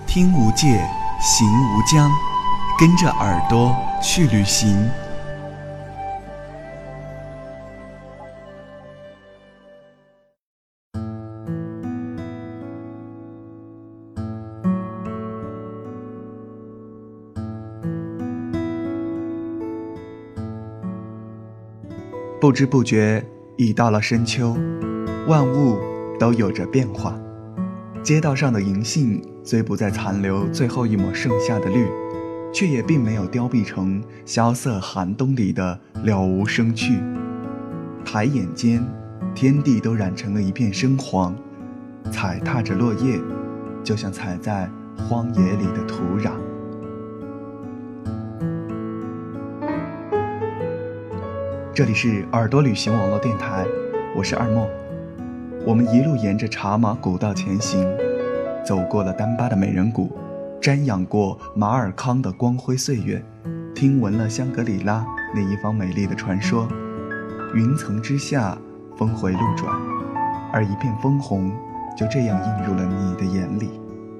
听无界，行无疆，跟着耳朵去旅行。不知不觉已到了深秋，万物都有着变化。街道上的银杏虽不再残留最后一抹盛夏的绿，却也并没有凋敝成萧瑟寒冬里的了无生趣。抬眼间，天地都染成了一片深黄，踩踏着落叶，就像踩在荒野里的土壤。这里是耳朵旅行网络电台，我是二梦。我们一路沿着茶马古道前行，走过了丹巴的美人谷，瞻仰过马尔康的光辉岁月，听闻了香格里拉那一方美丽的传说。云层之下，峰回路转，而一片枫红就这样映入了你的眼里。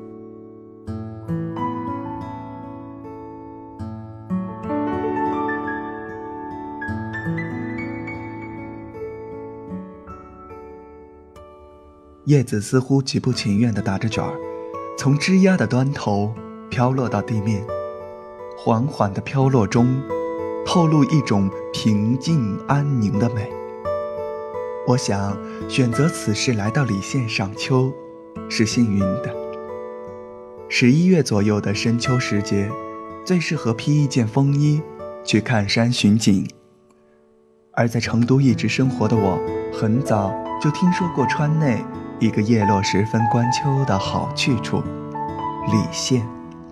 叶子似乎极不情愿地打着卷儿，从枝桠的端头飘落到地面，缓缓地飘落中，透露一种平静安宁的美。我想，选择此时来到礼县赏秋，是幸运的。11月左右的深秋时节，最适合披一件风衣，去看山寻景。而在成都一直生活的我，很早就听说过川内一个叶落时分观秋的好去处——礼县。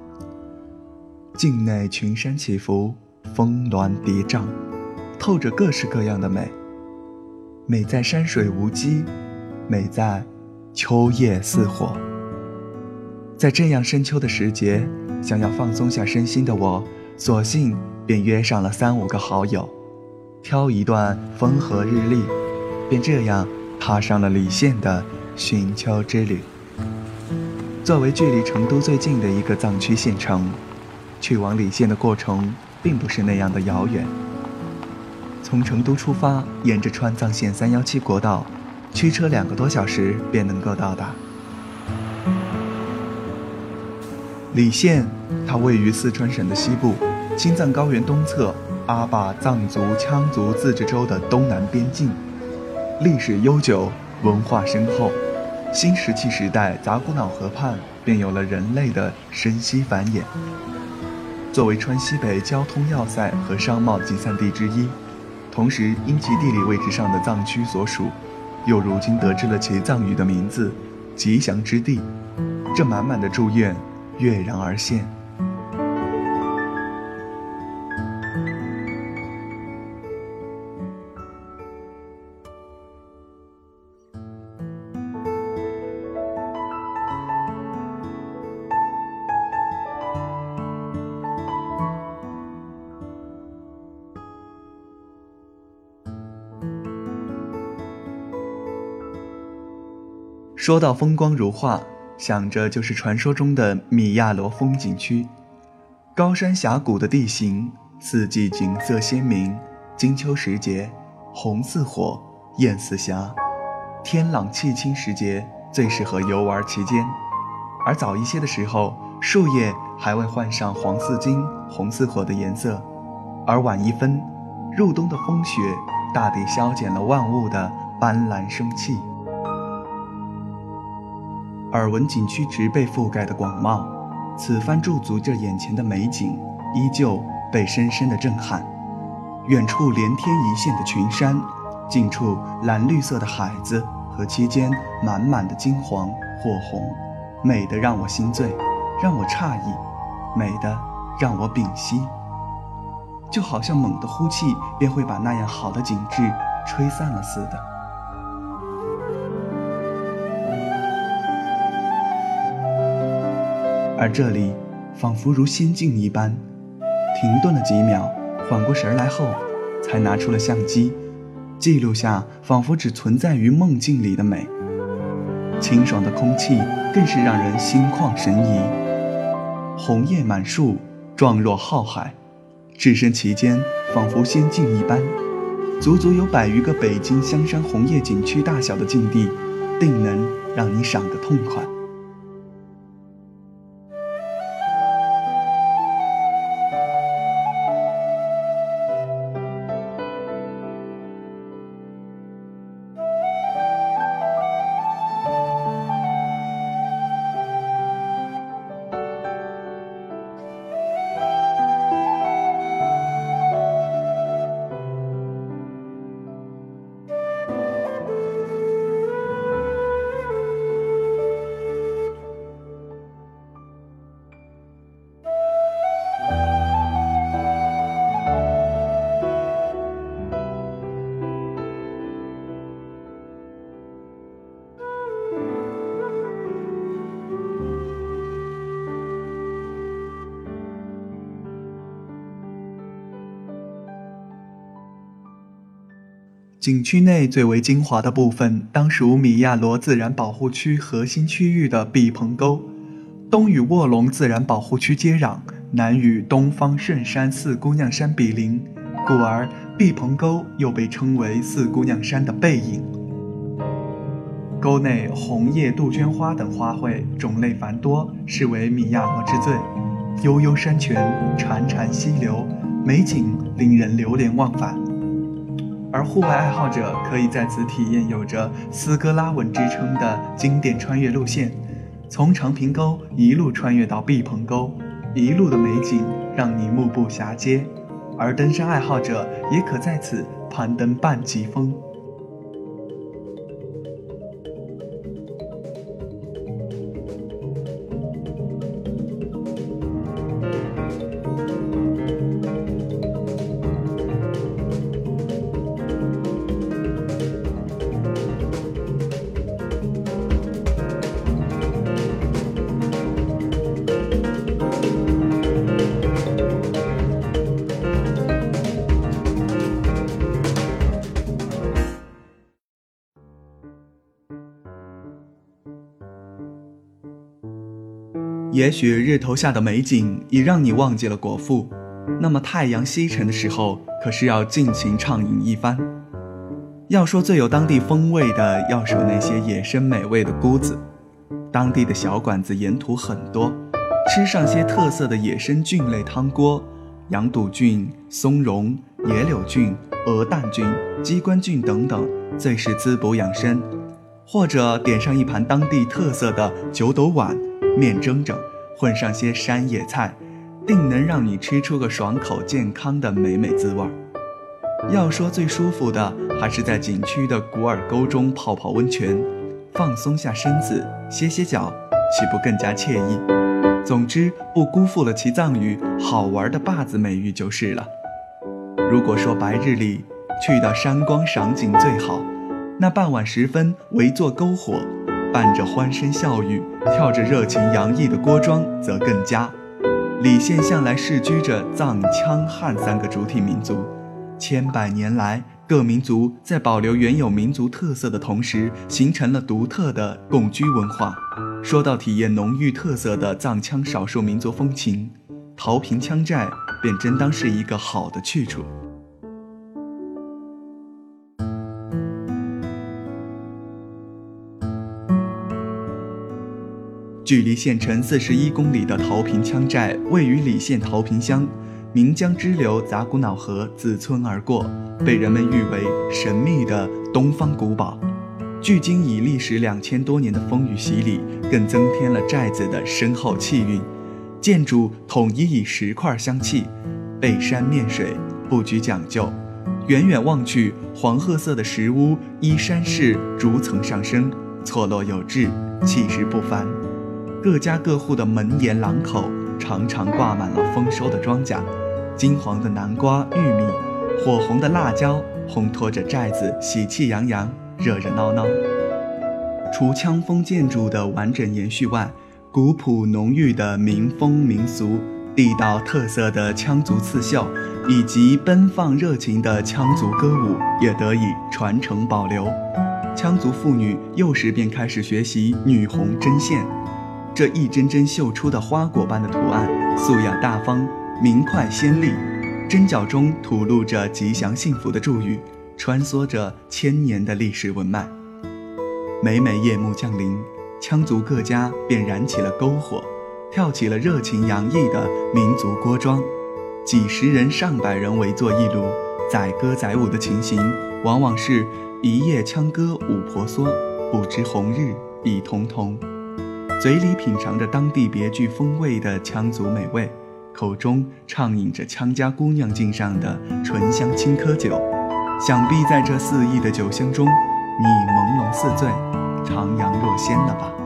境内群山起伏，峰峦叠嶂，透着各式各样的美。美在山水无羁，美在秋叶似火。在这样深秋的时节，想要放松下身心的我，索性便约上了3-5个好友，挑一段风和日丽，便这样踏上了礼县的寻秋之旅。作为距离成都最近的一个藏区县城，去往礼县的过程并不是那样的遥远。从成都出发，沿着川藏线317国道，驱车2个多小时便能够到达。礼县它位于四川省的西部，青藏高原东侧，阿坝藏族羌族自治州的东南边境，历史悠久，文化深厚。新石器时代杂古瑙河畔便有了人类的生息繁衍。作为川西北交通要塞和商贸集散地之一，同时因其地理位置上的藏区所属，又如今得知了其藏语的名字吉祥之地，这满满的祝愿跃然而现。说到风光如画，想着就是传说中的米亚罗风景区。高山峡谷的地形，四季景色鲜明，金秋时节红似火，艳似霞，天朗气清时节最适合游玩其间。而早一些的时候，树叶还未换上黄似金红似火的颜色，而晚一分，入冬的风雪大抵消减了万物的斑斓生气。耳闻景区植被覆盖的广袤，此番驻足这眼前的美景，依旧被深深的震撼。远处连天一线的群山，近处蓝绿色的海子和其间满满的金黄或红，美得让我心醉，让我诧异，美得让我屏息，就好像猛地呼气便会把那样好的景致吹散了似的。而这里仿佛如仙境一般，停顿了几秒，缓过神来后，才拿出了相机，记录下仿佛只存在于梦境里的美。清爽的空气更是让人心旷神怡， 红叶满树，状若浩海，置身其间，仿佛仙境一般。足足有100余个北京香山红叶景区大小的境地，定能让你赏个痛快。景区内最为精华的部分，当属米亚罗自然保护区核心区域的毕棚沟，东与卧龙自然保护区接壤，南与东方圣山四姑娘山比邻，故而毕棚沟又被称为四姑娘山的背影。沟内红叶、杜鹃花等花卉种类繁多，是为米亚罗之最。悠悠山泉，潺潺溪流，美景令人流连忘返。而户外爱好者可以在此体验有着斯哥拉文之称的经典穿越路线，从长坪沟一路穿越到毕棚沟，一路的美景让你目不暇接。而登山爱好者也可在此攀登半极峰。也许日头下的美景已让你忘记了果腹，那么太阳西沉的时候，可是要尽情畅饮一番。要说最有当地风味的，要数那些野生美味的菇子。当地的小馆子沿途很多，吃上些特色的野生菌类汤锅，羊肚菌、松茸、野柳菌、鹅蛋菌、鸡冠菌等等，最是滋补养生。或者点上一盘当地特色的九斗碗，面蒸蒸，混上些山野菜，定能让你吃出个爽口健康的美美滋味。要说最舒服的，还是在景区的古尔沟中泡泡温泉，放松下身子，歇歇脚，岂不更加惬意？总之，不辜负了其藏语好玩的坝子美誉就是了。如果说白日里去到山光赏景最好，那傍晚时分围坐篝火，伴着欢声笑语，跳着热情洋溢的锅庄则更佳。理县向来世居着藏、羌、汉3个主体民族，千百年来各民族在保留原有民族特色的同时，形成了独特的共居文化。说到体验浓郁特色的藏羌少数民族风情，桃坪羌寨便真当是一个好的去处。距离县城41公里的桃坪羌寨位于理县桃坪乡，岷江支流杂古瑙河自村而过，被人们誉为神秘的东方古堡。距今已历时2000多年的风雨洗礼，更增添了寨子的深厚气韵。建筑统一以石块相砌，背山面水，布局讲究。远远望去，黄褐色的石屋依山势逐层上升，错落有致，气势不凡。各家各户的门檐廊口常常挂满了丰收的庄稼，金黄的南瓜、玉米，火红的辣椒，烘托着寨子喜气洋洋，热热闹闹。除羌风建筑的完整延续外，古朴浓郁的民风民俗、地道特色的羌族刺绣，以及奔放热情的羌族歌舞也得以传承保留。羌族妇女幼时便开始学习女红针线， 这一针针绣出的花果般的图案，素雅大方，明快鲜丽，针脚中吐露着吉祥幸福的祝语，穿梭着千年的历史文脉。每每夜幕降临，羌族各家便燃起了篝火，跳起了热情洋溢的民族锅庄，几十人上百人围坐一炉，载歌载舞的情形，往往是一夜羌歌舞婆娑，不知红日已彤彤。嘴里品尝着当地别具风味的羌族美味，口中畅饮着羌家姑娘敬上的醇香青稞酒。想必在这肆意的酒香中，你朦胧似醉，徜徉若仙了吧。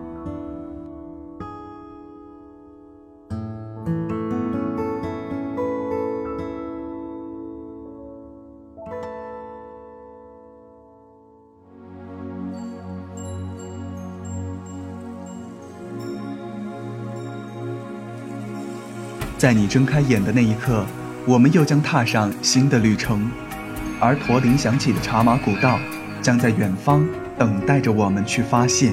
在你睁开眼的那一刻，我们又将踏上新的旅程，而驼铃响起的茶马古道将在远方等待着我们去发现。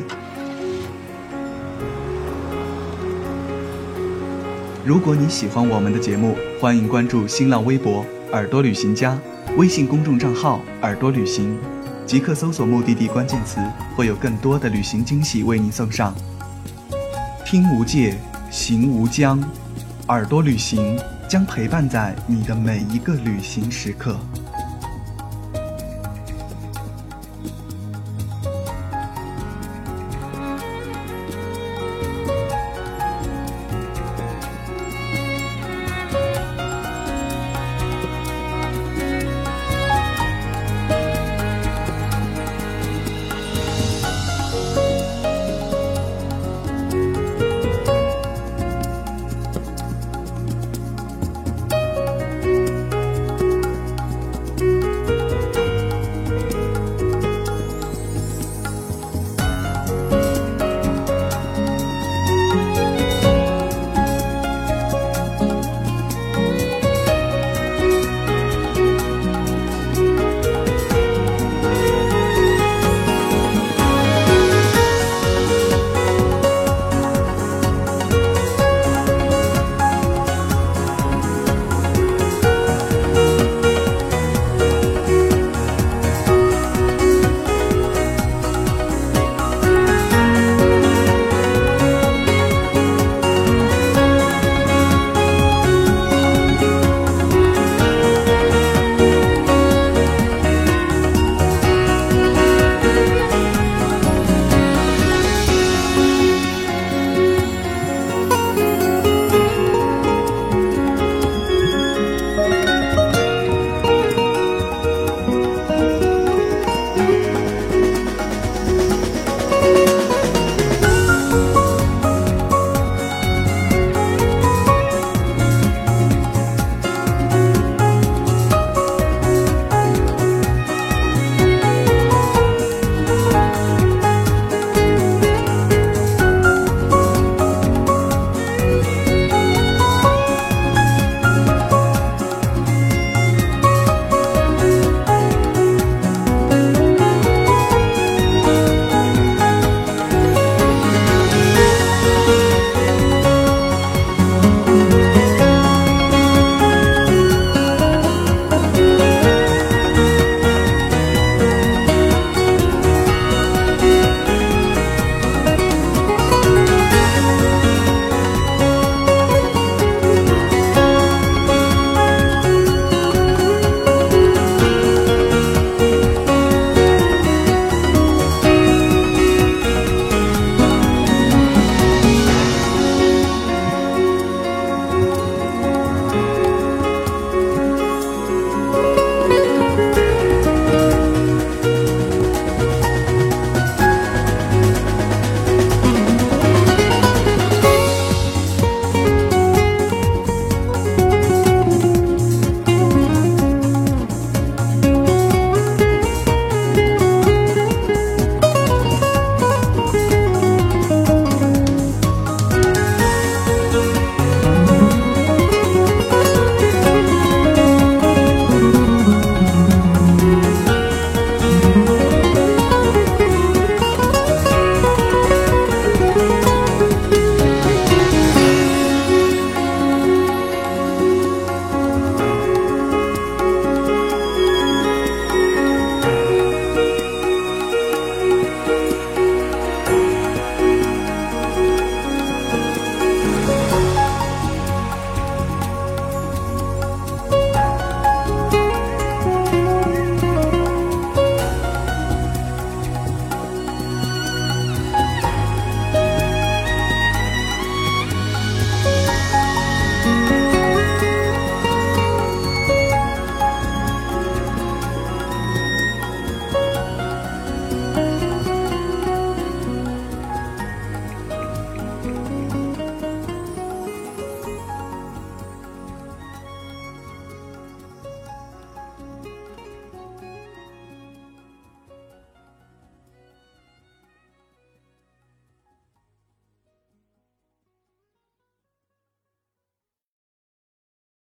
如果你喜欢我们的节目，欢迎关注新浪微博耳朵旅行家，微信公众账号耳朵旅行，即刻搜索目的地关键词，会有更多的旅行惊喜为你送上。听无界，行无疆，耳朵旅行将陪伴在你的每一个旅行时刻。